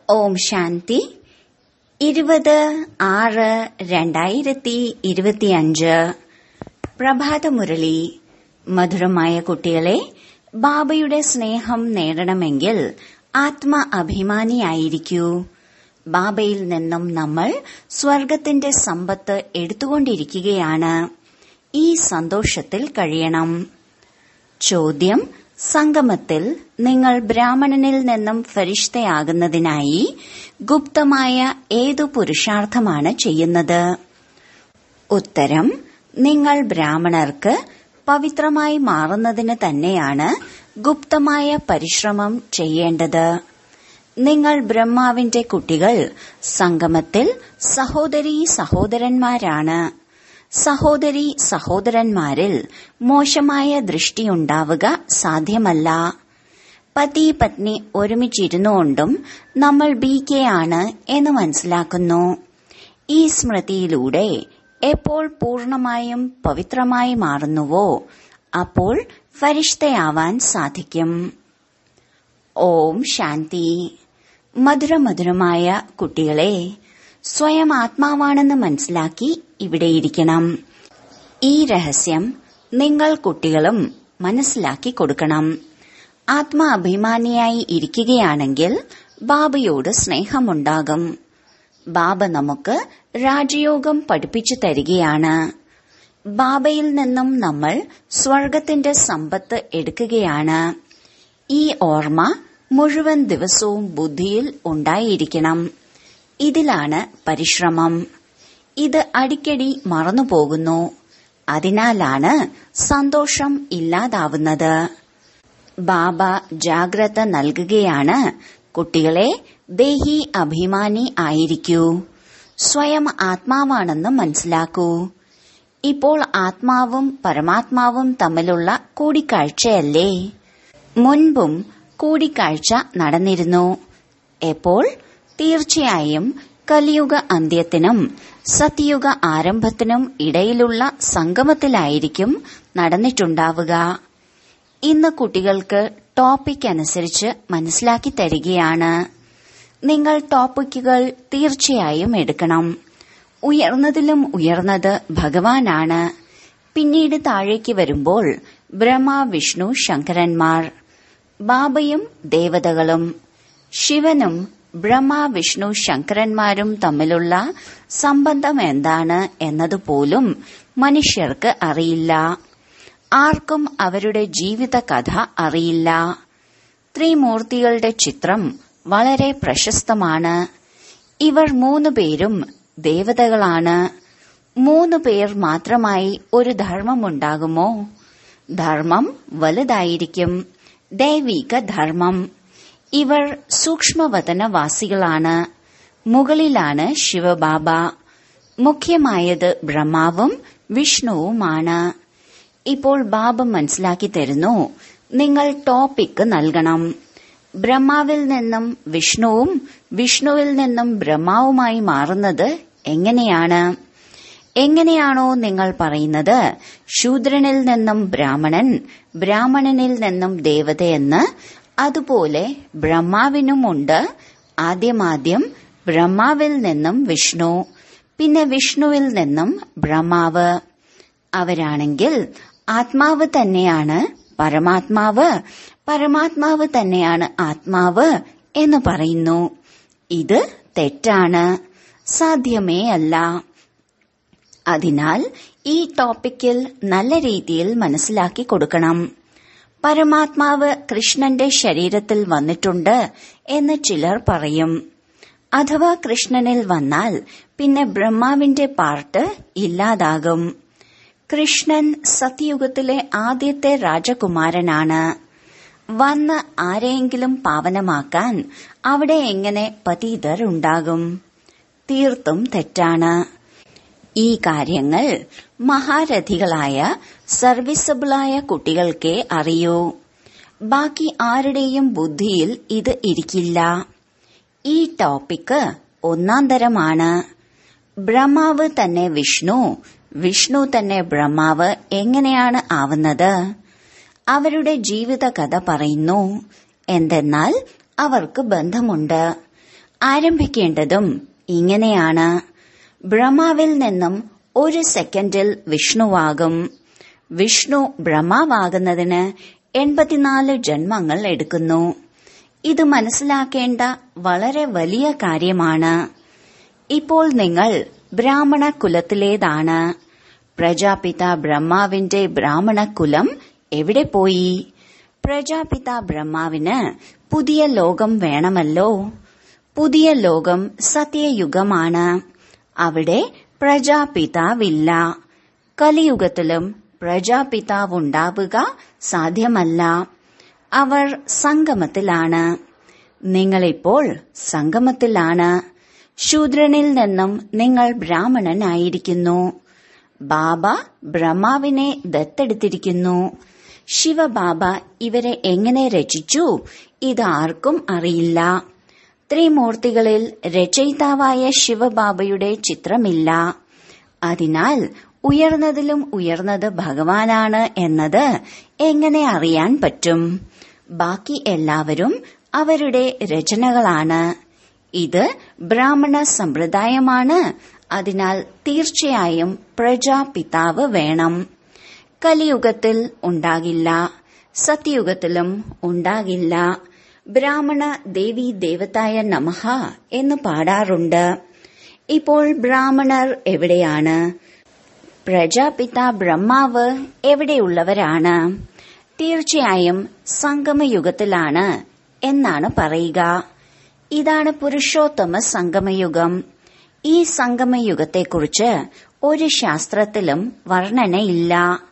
ഓം ശാന്തി 20/6/2025 പ്രഭാതമുരളി. മധുരമായ കുട്ടികളെ, ബാബയുടെ സ്നേഹം നേടണമെങ്കിൽ ആത്മ അഭിമാനിയായിരിക്കൂ. ബാബയിൽ നിന്നും നമ്മൾ സ്വർഗത്തിന്റെ സമ്പത്ത് എടുത്തുകൊണ്ടിരിക്കുകയാണ്. ഈ സന്തോഷത്തിൽ കഴിയണം. ചോദ്യം: സംഗമത്തിൽ നിങ്ങൾ ബ്രാഹ്മണനിൽ നിന്നും ഫരിഷ്തയാകുന്നതിനായി ഗുപ്തമായ ഏതു പുരുഷാർത്ഥമാണ് ചെയ്യുന്നത്? ഉത്തരം: നിങ്ങൾ ബ്രാഹ്മണർക്ക് പവിത്രമായി മാറുന്നതിന് തന്നെയാണ് ഗുപ്തമായ പരിശ്രമം ചെയ്യേണ്ടത്. നിങ്ങൾ ബ്രഹ്മാവിന്റെ കുട്ടികൾ സംഗമത്തിൽ സഹോദരീ സഹോദരന്മാരാണ്. സഹോദരീ സഹോദരന്മാരിൽ മോശമായ ദൃഷ്ടിയുണ്ടാവുക സാധ്യമല്ല. പതി പത്നി ഒരുമിച്ചിരുന്നുകൊണ്ടും നമ്മൾ BK ആണ് എന്ന് മനസ്സിലാക്കുന്നു. ഈ സ്മൃതിയിലൂടെ എപ്പോൾ പൂർണമായും പവിത്രമായി മാറുന്നുവോ അപ്പോൾ ഫരിഷ്തയാവാൻ സാധിക്കും. ഓം ശാന്തി. മധുരമധുരമായ കുട്ടികളെ, സ്വയം ആത്മാവാണെന്ന് മനസ്സിലാക്കി ഇവിടെയിരിക്കണം. ഈ രഹസ്യം നിങ്ങൾ കുട്ടികളും മനസ്സിലാക്കി കൊടുക്കണം. ആത്മാ അഭിമാനിയായി ഇരിക്കുകയാണെങ്കിൽ ബാബയോട് സ്നേഹമുണ്ടാകും. ബാബ നമുക്ക് രാജയോഗം പഠിപ്പിച്ചു തരികയാണ്. ബാബയിൽ നിന്നും നമ്മൾ സ്വർഗത്തിന്റെ സമ്പത്ത് എടുക്കുകയാണ്. ഈ ഓർമ്മ മുഴുവൻ ദിവസവും ബുദ്ധിയിൽ ഉണ്ടായിരിക്കണം. ഇതിലാണ് പരിശ്രമം. ഇത് അടിക്കടി മറന്നുപോകുന്നു. അതിനാലാണ് സന്തോഷം ഇല്ലാതാവുന്നത്. ബാബ ജാഗ്രത നൽകുകയാണ്. കുട്ടികളെ, ദേഹി അഭിമാനി ആയിരിക്കൂ. സ്വയം ആത്മാവാണെന്ന് മനസ്സിലാക്കൂ. ഇപ്പോൾ ആത്മാവും പരമാത്മാവും തമ്മിലുള്ള കൂടിക്കാഴ്ചയല്ലേ? മുൻപും കൂടിക്കാഴ്ച നടന്നിരുന്നു. എപ്പോൾ? തീർച്ചയായും കലിയുഗ അന്ത്യത്തിനും സത്യയുഗ ആരംഭത്തിനും ഇടയിലുള്ള സംഗമത്തിലായിരിക്കും നടന്നിട്ടുണ്ടാവുക. ഇന്ന് കുട്ടികൾക്ക് ടോപ്പിക് അനുസരിച്ച് മനസ്സിലാക്കി തരികയാണ്. നിങ്ങൾ ടോപ്പിക്കുകൾ തീർച്ചയായും എടുക്കണം. ഉയർന്നതിലും ഉയർന്നത് ഭഗവാനാണ്. പിന്നീട് താഴേക്ക് വരുമ്പോൾ ബ്രഹ്മ, വിഷ്ണു, ശങ്കരന്മാർ, ബാബയും ദേവതകളും. ശിവനും ബ്രഹ്മ, വിഷ്ണു, ശങ്കരന്മാരും തമ്മിലുള്ള സംബന്ധം എന്താണ് എന്നതുപോലും മനുഷ്യർക്ക് അറിയില്ല. ആർക്കും അവരുടെ ജീവിത കഥ അറിയില്ല. ത്രിമൂർത്തികളുടെ ചിത്രം വളരെ പ്രശസ്തമാണ്. ഇവർ 3 പേരും ദേവതകളാണ്. 3 പേർ മാത്രമായി ഒരു ധർമ്മമുണ്ടാകുമോ? ധർമ്മം വലുതായിരിക്കും. ദൈവിക ധർമ്മം. ഇവർ സൂക്ഷ്മവതനവാസികളാണ്. മുകളിലാണ് ശിവബാബ. മുഖ്യമായത് ബ്രഹ്മാവും വിഷ്ണുവുമാണ്. ഇപ്പോൾ ബാബ മനസ്സിലാക്കി തരുന്നു. നിങ്ങൾ ടോപ്പിക് നൽകണം. ബ്രഹ്മാവിൽ നിന്നും വിഷ്ണുവും വിഷ്ണുവിൽ നിന്നും ബ്രഹ്മാവുമായി മാറുന്നത് എങ്ങനെയാണ്? എങ്ങനെയാണോ നിങ്ങൾ പറയുന്നത് ശൂദ്രനിൽ നിന്നും ബ്രാഹ്മണൻ, ബ്രാഹ്മണനിൽ നിന്നും ദേവതയെന്ന്, അതുപോലെ ബ്രഹ്മാവിനുമുണ്ട്. ആദ്യം ബ്രഹ്മാവിൽ നിന്നും വിഷ്ണു, പിന്നെ വിഷ്ണുവിൽ നിന്നും ബ്രഹ്മാവ്. അവരാണെങ്കിൽ ആത്മാവ് തന്നെയാണ് പരമാത്മാവ്, പരമാത്മാവ് തന്നെയാണ് ആത്മാവ് എന്ന് പറയുന്നു. ഇത് തെറ്റാണ്. സാധ്യമേ അല്ല. അതിനാൽ ഈ ടോപ്പിക്കിൽ നല്ല രീതിയിൽ മനസ്സിലാക്കി കൊടുക്കണം. പരമാത്മാവ് കൃഷ്ണന്റെ ശരീരത്തിൽ വന്നിട്ടുണ്ട് എന്ന് ചിലർ പറയും. അഥവാ കൃഷ്ണനിൽ വന്നാൽ പിന്നെ ബ്രഹ്മാവിന്റെ പാർട്ട് ഇല്ലാതാകും. കൃഷ്ണൻ സത്യയുഗത്തിലെ ആദ്യത്തെ രാജകുമാരനാണ്. വന്ന് ആരെയെങ്കിലും പാവനമാക്കാൻ അവിടെ എങ്ങനെ പതീതർ ഉണ്ടാകും? തീർത്തും തെറ്റാണ്. ഈ കാര്യങ്ങൾ മഹാരഥികളായ സർവീസബിളായ കുട്ടികൾക്കേ അറിയൂ. ബാക്കി ആരുടെയും ബുദ്ധിയിൽ ഇത് ഇരിക്കില്ല. ഈ ടോപ്പിക്ക് 1ാം തരമാണ്. ബ്രഹ്മാവ് തന്നെ വിഷ്ണു, വിഷ്ണു തന്നെ ബ്രഹ്മാവ് എങ്ങനെയാണ് ആവുന്നത്? അവരുടെ ജീവിത കഥ പറയുന്നു. എന്തെന്നാൽ അവർക്ക് ബന്ധമുണ്ട്. ആരംഭിക്കേണ്ടതും ഇങ്ങനെയാണ്. ബ്രഹ്മാവിൽ നിന്നും 1 സെക്കൻഡിൽ വിഷ്ണുവാകും. വിഷ്ണു ബ്രഹ്മാവാകുന്നതിന് 84 ജന്മങ്ങൾ എടുക്കുന്നു. ഇത് മനസ്സിലാക്കേണ്ട വളരെ വലിയ കാര്യമാണ്. ഇപ്പോൾ നിങ്ങൾ ബ്രാഹ്മണ കുലത്തിലേതാണ്. പ്രജാപിത ബ്രഹ്മാവിന്റെ ബ്രാഹ്മണ കുലം എവിടെ പോയി? പ്രജാപിത ബ്രഹ്മാവിന് പുതിയ ലോകം വേണമല്ലോ. പുതിയ ലോകം സത്യയുഗമാണ്. അവിടെ പ്രജാപിതാവില്ല. കലിയുഗത്തിലും പ്രജാപിതാവുണ്ടാവുക സാധ്യമല്ല. അവർ സംഗമത്തിലാണ്. നിങ്ങളിപ്പോൾ സംഗമത്തിലാണ്. ശൂദ്രനിൽ നിന്നും നിങ്ങൾ ബ്രാഹ്മണനായിരിക്കുന്നു. ബാബ ബ്രഹ്മാവിനെ ദത്തെടുത്തിരിക്കുന്നു. ശിവബാബ ഇവരെ എങ്ങനെ രചിച്ചു ഇതാർക്കും അറിയില്ല. ത്രിമൂർത്തികളിൽ രചയിതാവായ ശിവബാബയുടെ ചിത്രമില്ല. അതിനാൽ ഉയർന്നതിലും ഉയർന്നത് ഭഗവാനാണ് എന്നത് എങ്ങനെ അറിയാൻ പറ്റും? ബാക്കി എല്ലാവരും അവരുടെ രചനകളാണ്. ഇത് ബ്രാഹ്മണ സമ്പ്രദായമാണ്. അതിനാൽ തീർച്ചയായും പ്രജാപിതാവ് വേണം. കലിയുഗത്തിൽ ഉണ്ടാകില്ല. സത്യയുഗത്തിലും ഉണ്ടാകില്ല. ബ്രാഹ്മണ ദേവി ദേവതായ നമഃ എന്ന് പാടാറുണ്ട്. ഇപ്പോൾ ബ്രാഹ്മണർ എവിടെയാണ്? പ്രജാപിത ബ്രഹ്മാവ് എവിടെയുള്ളവരാണ്? തീർച്ചയായും സംഗമയുഗത്തിലാണ് എന്നാണ് പറയുക. ഇതാണ് പുരുഷോത്തമ സംഗമയുഗം. ഈ സംഗമയുഗത്തെക്കുറിച്ച് ഒരു ശാസ്ത്രത്തിലും വർണ്ണനയില്ല.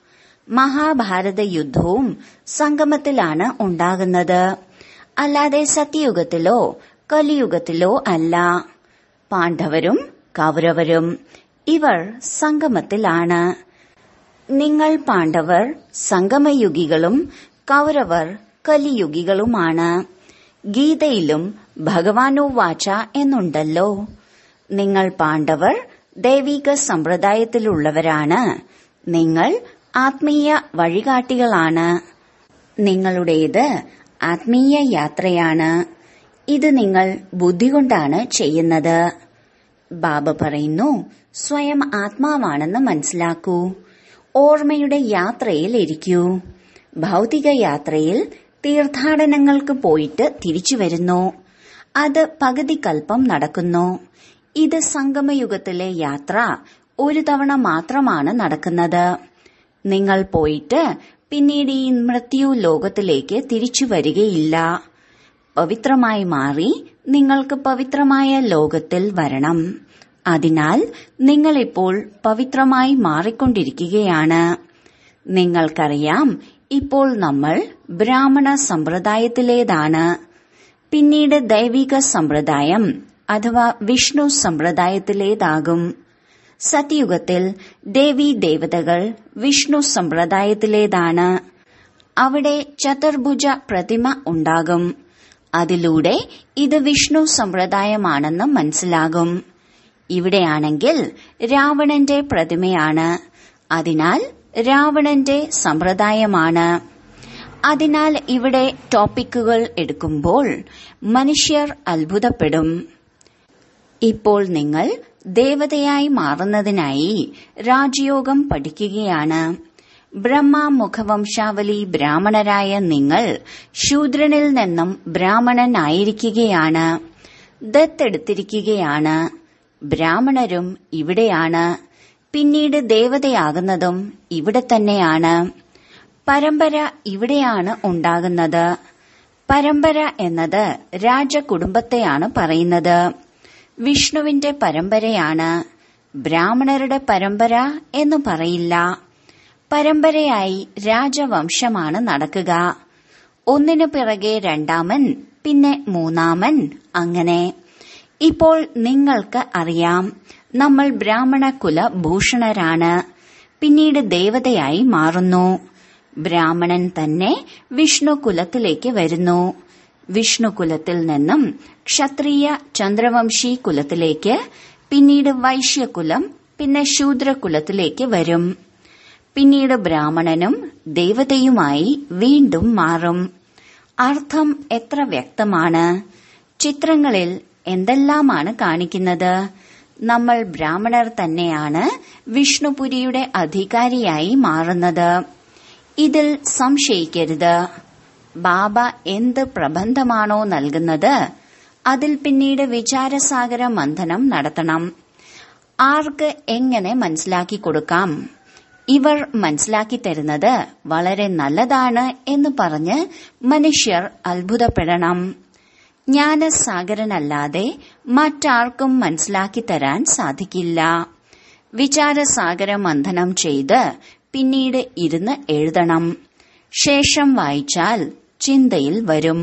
മഹാഭാരത യുദ്ധവും സംഗമത്തിലാണ് ഉണ്ടാകുന്നത്, അല്ലാതെ സത്യയുഗത്തിലോ കലിയുഗത്തിലോ അല്ല. പാണ്ഡവരും കൗരവരും ഇവർ സംഗമത്തിലാണ്. നിങ്ങൾ പാണ്ഡവർ സംഗമയുഗികളും കൗരവർ കലിയുഗികളുമാണ്. ഗീതയിലും ഭഗവാനുവാച എന്നുണ്ടല്ലോ. നിങ്ങൾ പാണ്ഡവർ ദൈവിക സമ്പ്രദായത്തിലുള്ളവരാണ്. നിങ്ങൾ ആത്മീയ വഴികാട്ടികളാണ്. നിങ്ങളുടേത് ആത്മീയ യാത്രയാണ്. ഇത് നിങ്ങൾ ബുദ്ധി കൊണ്ടാണ് ചെയ്യുന്നത്. ബാബ പറയുന്നു, സ്വയം ആത്മാവാണെന്ന് മനസ്സിലാക്കൂ. ഓർമ്മയുടെ യാത്രയിൽ ഇരിക്കൂ. ഭൗതിക യാത്രയിൽ തീർത്ഥാടനങ്ങൾക്ക് പോയിട്ട് തിരിച്ചു വരുന്നു. അത് പകുതി കൽപ്പം നടക്കുന്നു. ഇത് സംഗമയുഗത്തിലെ യാത്ര ഒരു തവണ മാത്രമാണ് നടക്കുന്നത്. നിങ്ങൾ പോയിട്ട് പിന്നീട് ഈ മൃത്യു ലോകത്തിലേക്ക് തിരിച്ചു വരികയില്ല. പവിത്രമായി മാറി നിങ്ങൾക്ക് പവിത്രമായ ലോകത്തിൽ വരണം. അതിനാൽ നിങ്ങളിപ്പോൾ പവിത്രമായി മാറിക്കൊണ്ടിരിക്കുകയാണ്. നിങ്ങൾക്കറിയാം, ഇപ്പോൾ നമ്മൾ ബ്രാഹ്മണ സമ്പ്രദായത്തിലേതാണ്. പിന്നീട് ദൈവിക സമ്പ്രദായം അഥവാ വിഷ്ണു സമ്പ്രദായത്തിലേതാകും. സത്യയുഗത്തിൽ ദേവീ ദേവതകൾ വിഷ്ണു സമ്പ്രദായത്തിലേതാണ്. അവിടെ ചതുർഭുജ പ്രതിമ ഉണ്ടാകും. അതിലൂടെ ഇത് വിഷ്ണു സമ്പ്രദായമാണെന്ന് മനസ്സിലാകും. ഇവിടെയാണെങ്കിൽ രാവണന്റെ പ്രതിമയാണ്. അതിനാൽ രാവണന്റെ സമ്പ്രദായമാണ്. അതിനാൽ ഇവിടെ ടോപ്പിക്കുകൾ എടുക്കുമ്പോൾ മനുഷ്യർ അത്ഭുതപ്പെടും. ഇപ്പോൾ നിങ്ങൾ ദേവതയായി മാറുന്നതിനായി രാജയോഗം പഠിക്കുകയാണ്. ബ്രഹ്മ മുഖവംശാവലി ബ്രാഹ്മണരായ നിങ്ങൾ ശൂദ്രനിൽ നിന്നും ബ്രാഹ്മണനായിരിക്കുകയാണ്. ദത്തെടുത്തിരിക്കുകയാണ്. ബ്രാഹ്മണരും ഇവിടെയാണ്. പിന്നീട് ദേവതയാകുന്നതും ഇവിടെ തന്നെയാണ്. പരമ്പര ഇവിടെയാണ് ഉണ്ടാകുന്നത്. പരമ്പര എന്നത് രാജകുടുംബത്തെയാണ് പറയുന്നത്. വിഷ്ണുവിന്റെ പരമ്പരയാണ്. ബ്രാഹ്മണരുടെ പരമ്പര എന്ന് പറയില്ല. പരമ്പരയായി രാജവംശമാണ് നടക്കുക. ഒന്നിനു പിറകെ രണ്ടാമൻ, പിന്നെ മൂന്നാമൻ, അങ്ങനെ. ഇപ്പോൾ നിങ്ങൾക്ക് അറിയാം, നമ്മൾ ബ്രാഹ്മണ കുലഭൂഷണരാണ്. പിന്നീട് ദേവതയായി മാറുന്നു. ബ്രാഹ്മണൻ തന്നെ വിഷ്ണു കുലത്തിലേക്ക് വരുന്നു. വിഷ്ണു കുലത്തിൽ നിന്നും ക്ഷത്രിയ ചന്ദ്രവംശി കുലത്തിലേക്ക്, പിന്നീട് വൈശ്യകുലം, പിന്നെ ശൂദ്രകുലത്തിലേക്ക് വരും. പിന്നീട് ബ്രാഹ്മണനും ദേവതയുമായി വീണ്ടും മാറും. അർത്ഥം എത്ര വ്യക്തമാണ്! ചിത്രങ്ങളിൽ എന്തെല്ലാമാണ് കാണിക്കുന്നത്? നമ്മൾ ബ്രാഹ്മണർ തന്നെയാണ് വിഷ്ണുപുരിയുടെ അധികാരിയായി മാറുന്നത്. ഇതിൽ സംശയിക്കരുത്. ബാബ എന്ത് പ്രബന്ധമാണോ നൽകുന്നത് അതിൽ പിന്നീട് വിചാരസാഗര മന്ഥനം നടത്തണം. ആർക്ക് എങ്ങനെ മനസ്സിലാക്കി കൊടുക്കാം? ഇവർ മനസ്സിലാക്കി തരുന്നത് വളരെ നല്ലതാണ് എന്ന് പറഞ്ഞ് മനുഷ്യർ അത്ഭുതപ്പെടണം. ജ്ഞാനസാഗരനല്ലാതെ മറ്റാർക്കും മനസ്സിലാക്കി തരാൻ സാധിക്കില്ല. വിചാരസാഗര മന്ഥനം ചെയ്ത് പിന്നീട് ഇരുന്ന് എഴുതണം. ശേഷം വായിച്ചാൽ ചിന്തയിൽ വരും.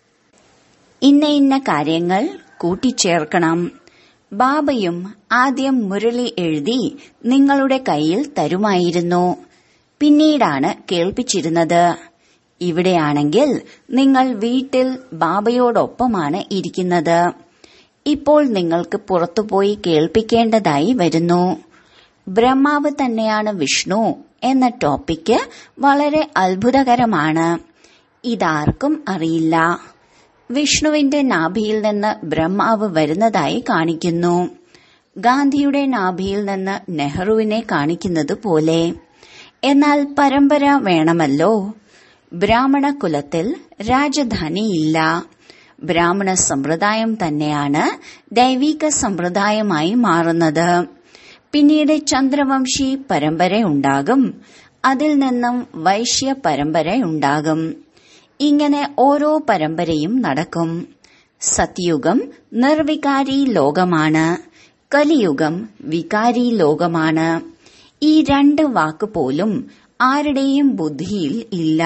ഇന്ന ഇന്ന കാര്യങ്ങൾ കൂട്ടിച്ചേർക്കണം. ബാബയും ആദ്യം മുരളി എഴുതി നിങ്ങളുടെ കയ്യിൽ തരുമായിരുന്നു. പിന്നീടാണ് കേൾപ്പിച്ചിരുന്നത്. ഇവിടെയാണെങ്കിൽ നിങ്ങൾ വീട്ടിൽ ബാബയോടൊപ്പമാണ് ഇരിക്കുന്നത്. ഇപ്പോൾ നിങ്ങൾക്ക് പുറത്തുപോയി കേൾപ്പിക്കേണ്ടതായി വരുന്നു. ബ്രഹ്മാവ് തന്നെയാണ് വിഷ്ണു എന്ന ടോപ്പിക്ക് വളരെ അത്ഭുതകരമാണ്. ഇതാർക്കും അറിയില്ല. വിഷ്ണുവിന്റെ നാഭിയിൽ നിന്ന് ബ്രഹ്മാവ് വരുന്നതായി കാണിക്കുന്നു. ഗാന്ധിയുടെ നാഭിയിൽ നിന്ന് നെഹ്റുവിനെ കാണിക്കുന്നത് പോലെ. എന്നാൽ പരമ്പര വേണമല്ലോ. ബ്രാഹ്മണ കുലത്തിൽ രാജധാനിയില്ല. ബ്രാഹ്മണ സമ്പ്രദായം തന്നെയാണ് ദൈവിക സമ്പ്രദായമായി മാറുന്നത്. പിന്നീട് ചന്ദ്രവംശി പരമ്പരയുണ്ടാകും. അതിൽ നിന്നും വൈശ്യ പരമ്പരയുണ്ടാകും. ഇങ്ങനെ ഓരോ പരമ്പരയും നടക്കും. സത്യുഗം നിർവികാരി ലോകമാണ്. കലിയുഗം വികാരി ലോകമാണ്. ഈ രണ്ട് വാക്ക് പോലും ആരുടെയും ബുദ്ധിയിൽ ഇല്ല.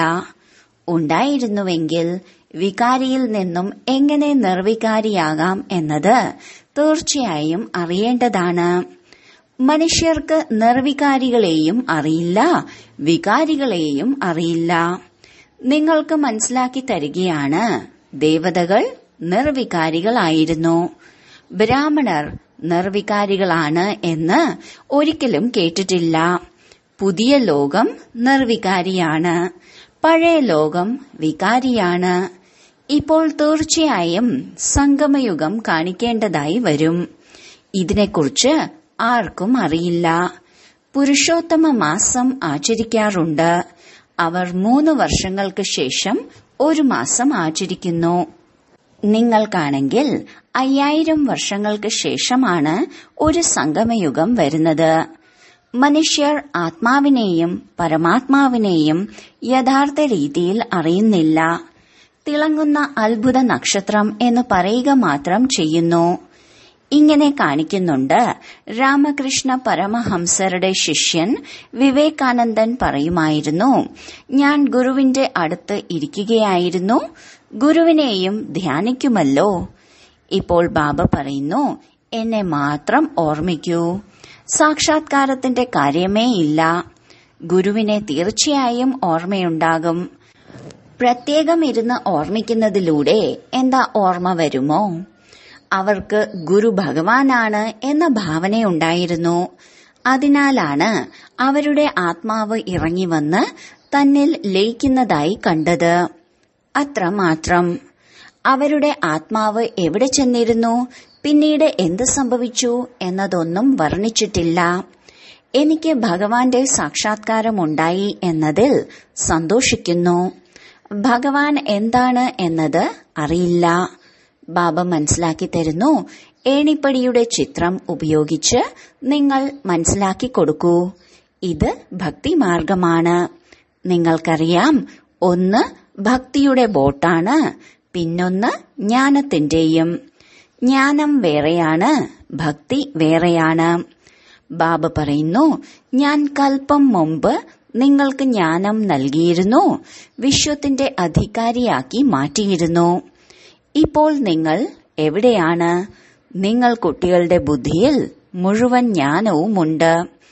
ഉണ്ടായിരുന്നുവെങ്കിൽ വികാരിയിൽ നിന്നും എങ്ങനെ നിർവികാരിയാകാം എന്നത് തീർച്ചയായും അറിയേണ്ടതാണ്. മനുഷ്യർക്ക് നിർവികാരികളെയും അറിയില്ല, വികാരികളെയും അറിയില്ല. നിങ്ങൾക്ക് മനസ്സിലാക്കി തരികയാണ്. ദേവതകൾ നിർവികാരികളായിരുന്നു, ബ്രാഹ്മണർ നിർവികാരികളാണ് എന്ന് ഒരിക്കലും കേട്ടിട്ടില്ല. പുതിയ ലോകം നിർവികാരിയാണ്, പഴയ ലോകം വികാരിയാണ്. ഇപ്പോൾ തീർച്ചയായും സംഗമയുഗം കാണിക്കേണ്ടതായി വരും. ഇതിനെക്കുറിച്ച് ആർക്കും അറിയില്ല. പുരുഷോത്തമ മാസം ആചരിക്കാറുണ്ട്. അവർ 3 വർഷങ്ങൾക്ക് ശേഷം ഒരു മാസം ആചരിക്കുന്നു. നിങ്ങൾക്കാണെങ്കിൽ 5000 വർഷങ്ങൾക്ക് ശേഷമാണ് ഒരു സംഗമയുഗം വരുന്നത്. മനുഷ്യർ ആത്മാവിനെയും പരമാത്മാവിനെയും യഥാർത്ഥ രീതിയിൽ അറിയുന്നില്ല. തിളങ്ങുന്ന അത്ഭുത നക്ഷത്രം എന്ന് പറയുക മാത്രം ചെയ്യുന്നു. ഇങ്ങനെ കാണിക്കുന്നുണ്ട്. രാമകൃഷ്ണ പരമഹംസരുടെ ശിഷ്യൻ വിവേകാനന്ദൻ പറയുമായിരുന്നു, ഞാൻ ഗുരുവിന്റെ അടുത്ത് ഇരിക്കുകയായിരുന്നു, ഗുരുവിനെയും ധ്യാനിക്കുമല്ലോ. ഇപ്പോൾ ബാബ പറയുന്നു, എന്നെ മാത്രം ഓർമ്മിക്കൂ. സാക്ഷാത്കാരത്തിന്റെ കാര്യമേ ഇല്ല. ഗുരുവിനെ തീർച്ചയായും ഓർമ്മയുണ്ടാകും. പ്രത്യേകം ഇരുന്ന് ഓർമ്മിക്കുന്നതിലൂടെ എന്താ ഓർമ്മ വരുമോ? അവർക്ക് ഗുരു ഭഗവാനാണ് എന്ന ഭാവനയുണ്ടായിരുന്നു. അതിനാലാണ് അവരുടെ ആത്മാവ് ഇറങ്ങി വന്ന് തന്നിൽ ലയിക്കുന്നതായി കണ്ടത്. അത്രമാത്രം. അവരുടെ ആത്മാവ് എവിടെ ചെന്നിരുന്നു, പിന്നീട് എന്ത് സംഭവിച്ചു എന്നതൊന്നും വർണ്ണിച്ചിട്ടില്ല. എനിക്ക് ഭഗവാന്റെ സാക്ഷാത്കാരമുണ്ടായി എന്നതിൽ സന്തോഷിക്കുന്നു. ഭഗവാൻ എന്താണ് എന്നത് അറിയില്ല. ബാബ മനസ്സിലാക്കി തരുന്നു. ഏണിപ്പടിയുടെ ചിത്രം ഉപയോഗിച്ച് നിങ്ങൾ മനസ്സിലാക്കി കൊടുക്കൂ. ഇത് ഭക്തിമാർഗമാണ്. നിങ്ങൾക്കറിയാം, ഒന്ന് ഭക്തിയുടെ ബോട്ടാണ്, പിന്നൊന്ന് ജ്ഞാനത്തിന്റെയും. ജ്ഞാനം വേറെയാണ്, ഭക്തി വേറെയാണ്. ബാബ പറയുന്നു, ഞാൻ കൽപ്പം മുമ്പ് നിങ്ങൾക്ക് ജ്ഞാനം നൽകിയിരുന്നു, വിശ്വത്തിന്റെ അധികാരിയാക്കി മാറ്റിയിരുന്നു. ഇപ്പോൾ നിങ്ങൾ എവിടെയാണ്? നിങ്ങൾ കുട്ടികളുടെ ബുദ്ധിയിൽ മുഴുവൻ ജ്ഞാനവുമുണ്ട്.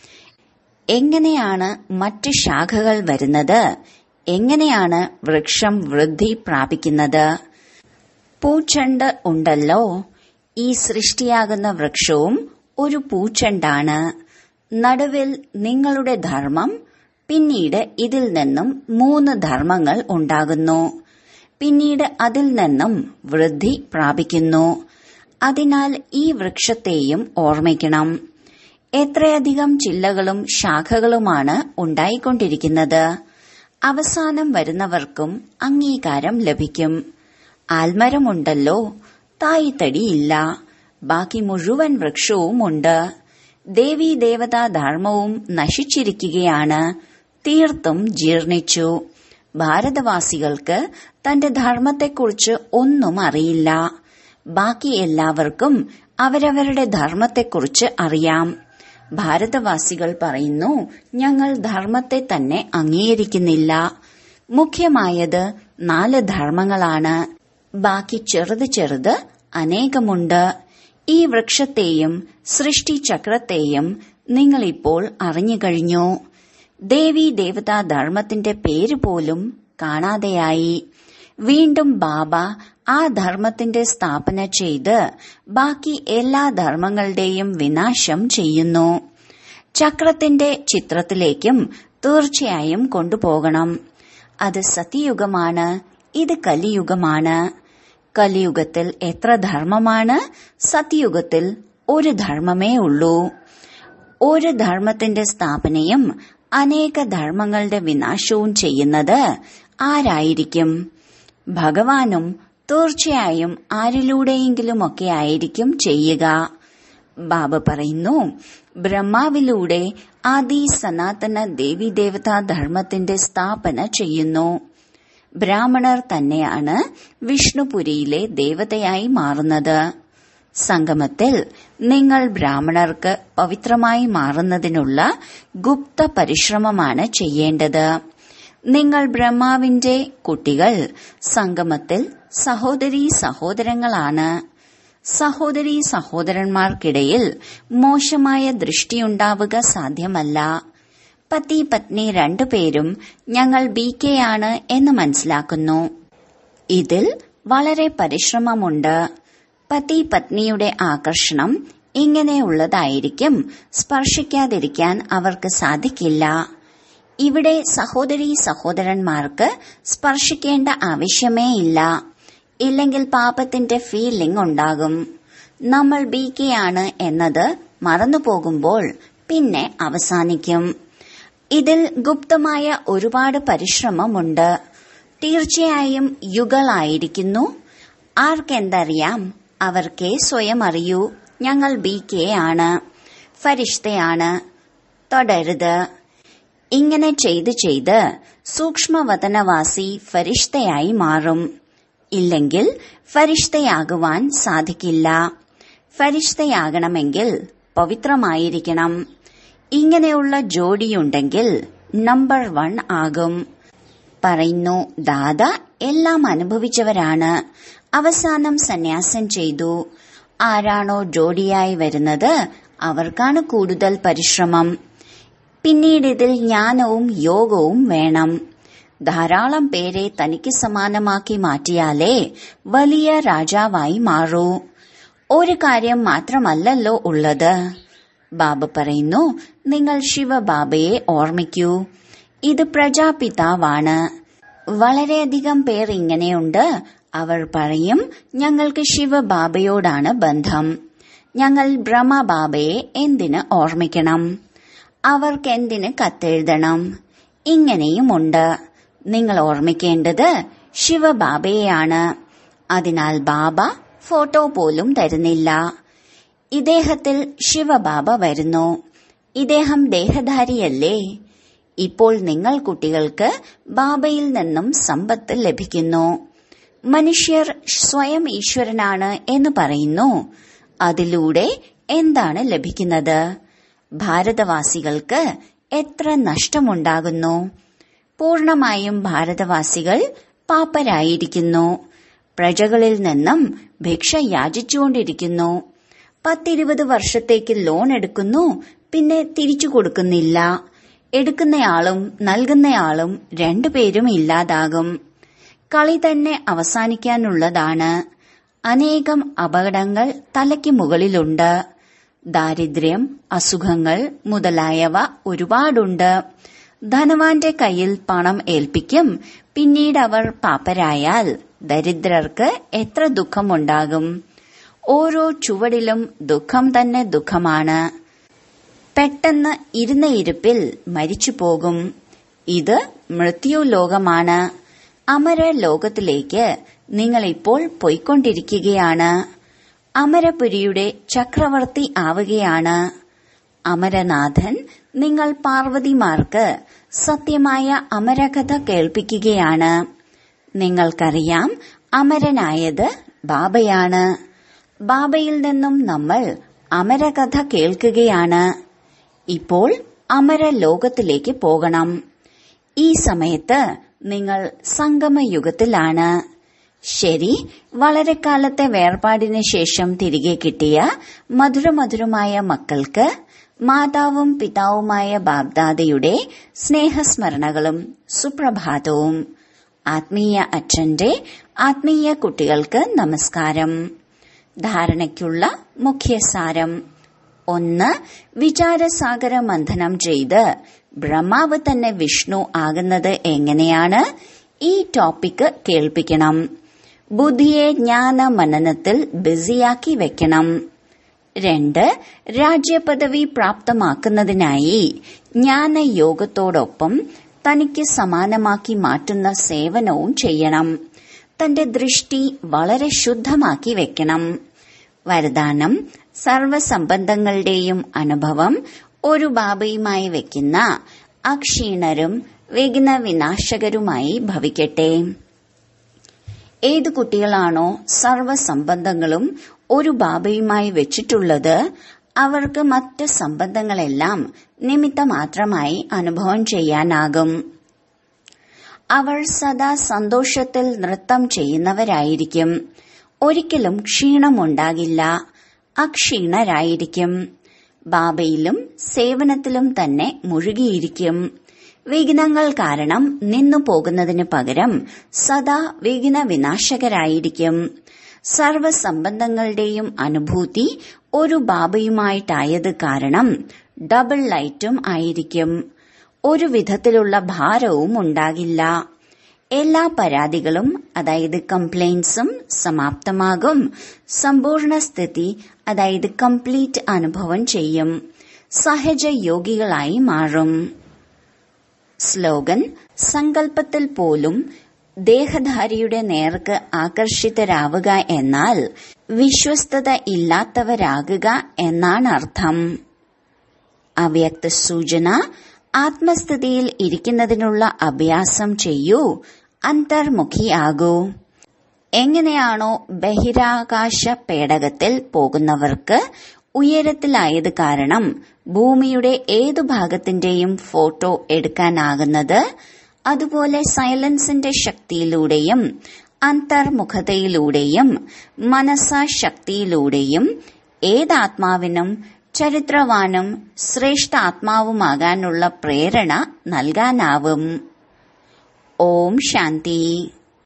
എങ്ങനെയാണ് മറ്റ് ശാഖകൾ വരുന്നത്? എങ്ങനെയാണ് വൃക്ഷം വൃദ്ധി പ്രാപിക്കുന്നത്? പൂച്ചെണ്ട് ഉണ്ടല്ലോ. ഈ സൃഷ്ടിയാകുന്ന വൃക്ഷവും ഒരു പൂച്ചെണ്ടാണ്. നടുവിൽ നിങ്ങളുടെ ധർമ്മം, പിന്നീട് ഇതിൽ നിന്നും 3 ധർമ്മങ്ങൾ ഉണ്ടാകുന്നു. പിന്നീട് അതിൽ നിന്നും വൃദ്ധി പ്രാപിക്കുന്നു. അതിനാൽ ഈ വൃക്ഷത്തെയും ഓർമ്മിക്കണം. എത്രയധികം ചില്ലകളും ശാഖകളുമാണ് ഉണ്ടായിക്കൊണ്ടിരിക്കുന്നത്. അവസാനം വരുന്നവർക്കും അംഗീകാരം ലഭിക്കും. ആൽമരമുണ്ടല്ലോ, തായ്തടിയില്ല. ബാക്കി മുഴുവൻ വൃക്ഷവുമുണ്ട്. ദേവീദേവതാ ധർമ്മവും നശിച്ചിരിക്കുകയാണ്. തീർത്തും ജീർണിച്ചു. ഭാരതവാസികൾക്ക് തന്റെ ധർമ്മത്തെക്കുറിച്ച് ഒന്നും അറിയില്ല. ബാക്കി എല്ലാവർക്കും അവരവരുടെ ധർമ്മത്തെക്കുറിച്ച് അറിയാം. ഭാരതവാസികൾ പറയുന്നു, ഞങ്ങൾ ധർമ്മത്തെ തന്നെ അംഗീകരിക്കുന്നില്ല. മുഖ്യമായത് 4 ധർമ്മങ്ങളാണ്. ബാക്കി ചെറുത് ചെറുത് അനേകമുണ്ട്. ഈ വൃക്ഷത്തെയും സൃഷ്ടിചക്രത്തെയും നിങ്ങളിപ്പോൾ അറിഞ്ഞുകഴിഞ്ഞു. ദേവീ ദേവതാ ധർമ്മത്തിന്റെ പേര് പോലും കാണാതെയായി. വീണ്ടും ബാബ ആ ധർമ്മത്തിന്റെ സ്ഥാപന ചെയ്ത് ബാക്കി എല്ലാ ധർമ്മങ്ങളുടെയും വിനാശം ചെയ്യുന്നു. ചക്രത്തിന്റെ ചിത്രത്തിലേക്കും തീർച്ചയായും കൊണ്ടുപോകണം. അത് സത്യയുഗമാണ്, ഇത് കലിയുഗമാണ്. കലിയുഗത്തിൽ എത്ര ധർമ്മമാണ്? സത്യയുഗത്തിൽ ഒരു ധർമ്മമേ ഉള്ളൂ. ഒരു ധർമ്മത്തിന്റെ സ്ഥാപനയും അനേക ധർമ്മങ്ങളുടെ വിനാശവും ചെയ്യുന്നത് ആരായിരിക്കും? ഭഗവാനും തീർച്ചയായും ആരിലൂടെയെങ്കിലുമൊക്കെ ആയിരിക്കും ചെയ്യുക. ബാബ പറയുന്നു, ബ്രഹ്മാവിലൂടെ ആദി സനാതന ദേവീദേവതാ ധർമ്മത്തിന്റെ സ്ഥാപന ചെയ്യുന്നു. ബ്രാഹ്മണർ തന്നെയാണ് വിഷ്ണുപുരിയിലെ ദേവതയായി മാറുന്നത്. സംഗമത്തിൽ നിങ്ങൾ ബ്രാഹ്മണർക്ക് പവിത്രമായി മാറുന്നതിനുള്ള ഗുപ്ത പരിശ്രമമാണ് ചെയ്യേണ്ടത്. നിങ്ങൾ ബ്രഹ്മാവിന്റെ കുട്ടികൾ. സംഗമത്തിൽ സഹോദരീ സഹോദരങ്ങളാണ്. സഹോദരീ സഹോദരന്മാർക്കിടയിൽ മോശമായ ദൃഷ്ടിയുണ്ടാവുക സാധ്യമല്ല. പതി പത്നി 2 പേരും ഞങ്ങൾ BK ആണ് എന്ന് മനസ്സിലാക്കുന്നു. ഇതിൽ വളരെ പരിശ്രമമുണ്ട്. പതി പത്നിയുടെ ആകർഷണം ഇങ്ങനെയുള്ളതായിരിക്കും. സ്പർശിക്കാതിരിക്കാൻ അവർക്ക് സാധിക്കില്ല. ഇവിടെ സഹോദരീ സഹോദരന്മാർക്ക് സ്പർശിക്കേണ്ട ആവശ്യമേ ഇല്ല. ഇല്ലെങ്കിൽ പാപത്തിന്റെ ഫീലിംഗ് ഉണ്ടാകും. നമ്മൾ BK ആണ് എന്നത് മറന്നുപോകുമ്പോൾ പിന്നെ അവസാനിക്കും. ഇതിൽ ഗുപ്തമായ ഒരുപാട് പരിശ്രമമുണ്ട്. തീർച്ചയായും യുഗളായിരിക്കുന്നു. ആർക്കെന്തറിയാം? അവർക്കേ സ്വയം അറിയൂ. ഞങ്ങൾ BK ആണ്, ഫരിഷ്തയാണ്. തൊടരുത്. ഇങ്ങനെ ചെയ്ത് ചെയ്ത് സൂക്ഷ്മവതനവാസി ഫരിഷ്തയായി മാറും. ഇല്ലെങ്കിൽ ഫരിഷ്തയാകുവാൻ സാധിക്കില്ല. ഫരിഷ്തയാകണമെങ്കിൽ പവിത്രമായിരിക്കണം. ഇങ്ങനെയുള്ള ജോഡിയുണ്ടെങ്കിൽ നമ്പർ 1 ആകും. പറയുന്നു, ദാദ എല്ലാം അനുഭവിച്ചവരാണ്. അവസാനം സന്യാസം ചെയ്തു. ആരാണോ ജോഡിയായി വരുന്നത് അവർക്കാണ് കൂടുതൽ പരിശ്രമം. പിന്നീട് ഇതിൽ ജ്ഞാനവും യോഗവും വേണം. ധാരാളം പേരെ തനിക്ക് സമാനമാക്കി മാറ്റിയാലേ വലിയ രാജാവായി മാറൂ. ഒരു കാര്യം മാത്രമല്ലല്ലോ ഉള്ളത്. ബാബ പറയുന്നു, നിങ്ങൾ ശിവബാബയെ ഓർമ്മിക്കൂ. ഇത് പ്രജാപിതാവാണ്. വളരെയധികം പേർ ഇങ്ങനെയുണ്ട്. അവർ പറയും, ഞങ്ങൾക്ക് ശിവബാബയോടാണ് ബന്ധം. ഞങ്ങൾ ബ്രഹ്മബാബയെ എന്തിന് ഓർമ്മിക്കണം? അവർക്കെന്തിന് കത്തെഴുതണം? ഇങ്ങനെയുമുണ്ട്. നിങ്ങൾ ഓർമ്മിക്കേണ്ടത് ശിവബാബയെയാണ്. അതിനാൽ ബാബ ഫോട്ടോ പോലും തരുന്നില്ല. ഇദ്ദേഹത്തിൽ ശിവബാബ വരുന്നു. ഇദ്ദേഹം ദേഹധാരിയല്ലേ? ഇപ്പോൾ നിങ്ങൾ കുട്ടികൾക്ക് ബാബയിൽ നിന്നും സമ്പത്ത് ലഭിക്കുന്നു. മനുഷ്യർ സ്വയം ഈശ്വരനാണ് എന്ന് പറയുന്നു. അതിലൂടെ എന്താണ് ലഭിക്കുന്നത്? ഭാരതവാസികൾക്ക് എത്ര നഷ്ടമുണ്ടാകുന്നു? പൂർണമായും ഭാരതവാസികൾ പാപ്പരായിരിക്കുന്നു. പ്രജകളിൽ നിന്നും ഭിക്ഷ യാചിച്ചുകൊണ്ടിരിക്കുന്നു. 10-20 വർഷത്തേക്ക് ലോൺ എടുക്കുന്നു, പിന്നെ തിരിച്ചു കൊടുക്കുന്നില്ല. എടുക്കുന്നയാളും നൽകുന്നയാളും 2 പേരും ഇല്ലാതാകും. കളി തന്നെ അവസാനിക്കാനുള്ളതാണ്. അനേകം അപകടങ്ങൾ തലയ്ക്ക് മുകളിലുണ്ട്. ദാരിദ്ര്യം, അസുഖങ്ങൾ മുതലായവ ഒരുപാടുണ്ട്. ധനവാന്റെ കയ്യിൽ പണം ഏൽപ്പിക്കും. പിന്നീട് അവർ പാപ്പരായാൽ ദരിദ്രർക്ക് എത്ര ദുഃഖമുണ്ടാകും. ഓരോ ചുവടിലും ദുഃഖം തന്നെ ദുഃഖമാണ്. പെട്ടെന്ന് ഇരുന്ന ഇരിപ്പിൽ മരിച്ചുപോകും. ഇത് മൃത്യുലോകമാണ്. അമരലോകത്തിലേക്ക് നിങ്ങളിപ്പോൾ പോയിക്കൊണ്ടിരിക്കുകയാണ്. അമരപുരിയുടെ ചക്രവർത്തി ആവുകയാണ്. അമരനാഥൻ നിങ്ങൾ പാർവതിമാർക്ക് സത്യമായ അമരകഥ കേൾപ്പിക്കുകയാണ്. നിങ്ങൾക്കറിയാം, അമരനായത് ബാബയാണ്. ബാബയിൽ നിന്നും നമ്മൾ അമരകഥ കേൾക്കുകയാണ്. ഇപ്പോൾ അമരലോകത്തിലേക്ക് പോകണം. ഈ സമയത്ത് നിങ്ങൾ സംഗമയുഗത്തിലാണ്. ശരി, വളരെ കാലത്തെ വേർപാടിന് ശേഷം തിരികെ കിട്ടിയ മധുരമധുരമായ മക്കൾക്ക് മാതാവും പിതാവുമായ ബാബ്ദാദയുടെ സ്നേഹസ്മരണകളും സുപ്രഭാതവും. ആത്മീയ അച്ഛന്റെ ആത്മീയ കുട്ടികൾക്ക് നമസ്കാരം. ധാരണയ്ക്കുള്ള മുഖ്യസാരം: 1. വിചാരസാഗര മന്ഥനം ചെയ്ത് ബ്രഹ്മാവ് തന്നെ വിഷ്ണു ആകുന്നത് എങ്ങനെയാണ്? ഈ ടോപ്പിക് കേൾപ്പിക്കണം. ബുദ്ധിയെ ജ്ഞാന മനനത്തിൽ ബിസിയാക്കി വെക്കണം. 2. രാജ്യപദവി പ്രാപ്തമാക്കുന്നതിനായി ജ്ഞാനയോഗത്തോടൊപ്പം തനിക്ക് സമാനമാക്കി മാറ്റുന്ന സേവനവും ചെയ്യണം. തന്റെ ദൃഷ്ടി വളരെ ശുദ്ധമാക്കി വെക്കണം. വരദാനം: സർവസംബന്ധങ്ങളുടെയും അനുഭവം ഒരു ബാബയുമായി വെക്കുന്ന അക്ഷീണരും വിഘ്ന വിനാശകരുമായി ഭവിക്കട്ടെ. ഏതു കുട്ടികളാണോ സർവസംബന്ധങ്ങളും ഒരു ബാബയുമായി വെച്ചിട്ടുള്ളത്, അവർക്ക് മറ്റ് സംബന്ധങ്ങളെല്ലാം നിമിത്തമാത്രമായി അനുഭവം ചെയ്യാനാകും. അവർ സദാ സന്തോഷത്തിൽ നൃത്തം ചെയ്യുന്നവരായിരിക്കും. ഒരിക്കലും ക്ഷീണമുണ്ടാകില്ല. അക്ഷീണരായിരിക്കും. ബാബയിലും സേവനത്തിലും തന്നെ മുഴുകിയിരിക്കും. വിഘ്നങ്ങൾ കാരണം നിന്നു പോകുന്നതിനു പകരം സദാ വിഘ്ന വിനാശകരായിരിക്കും. സർവസംബന്ധങ്ങളുടെയും അനുഭൂതി ഒരു ബാബയുമായിട്ടായത് കാരണം ഡബിൾ ലൈറ്റും ആയിരിക്കും. ഒരു വിധത്തിലുള്ള ഭാരവും ഉണ്ടാകില്ല. എല്ലാ പരാതികളും, അതായത് കംപ്ലൈന്റ്സും സമാപ്തമാകും. സമ്പൂർണ്ണ സ്ഥിതി, അതായത് കംപ്ലീറ്റ് അനുഭവം ചെയ്യും. സഹജ യോഗികളായി മാറും. സ്ലോഗൻ: സങ്കല്പത്തിൽ പോലും ദേഹധാരിയുടെ നേർക്ക് ആകർഷിതരാവുക എന്നാൽ വിശ്വസ്തത ഇല്ലാത്തവരാകുക എന്നാണ് അർത്ഥം. അവ്യക്ത സൂചന: ആത്മസ്ഥിതിയിൽ ഇരിക്കുന്നതിനുള്ള അഭ്യാസം ചെയ്യൂ. അന്തർമുഖിയാകൂ. എങ്ങനെയാണോ ബഹിരാകാശ പേടകത്തിൽ പോകുന്നവർക്ക് ഉയരത്തിലായത് കാരണം ഭൂമിയുടെ ഏതു ഭാഗത്തിന്റെയും ഫോട്ടോ എടുക്കാനാകുന്നത്, അതുപോലെ സൈലൻസിന്റെ ശക്തിയിലൂടെയും അന്തർമുഖതയിലൂടെയും മനസാശക്തിയിലൂടെയും ഏതാത്മാവിനും ചരിത്രവാനും ശ്രേഷ്ഠ ആത്മാവുമാകാനുള്ള പ്രേരണ നൽകാനാവും. ഓം ശാന്തി.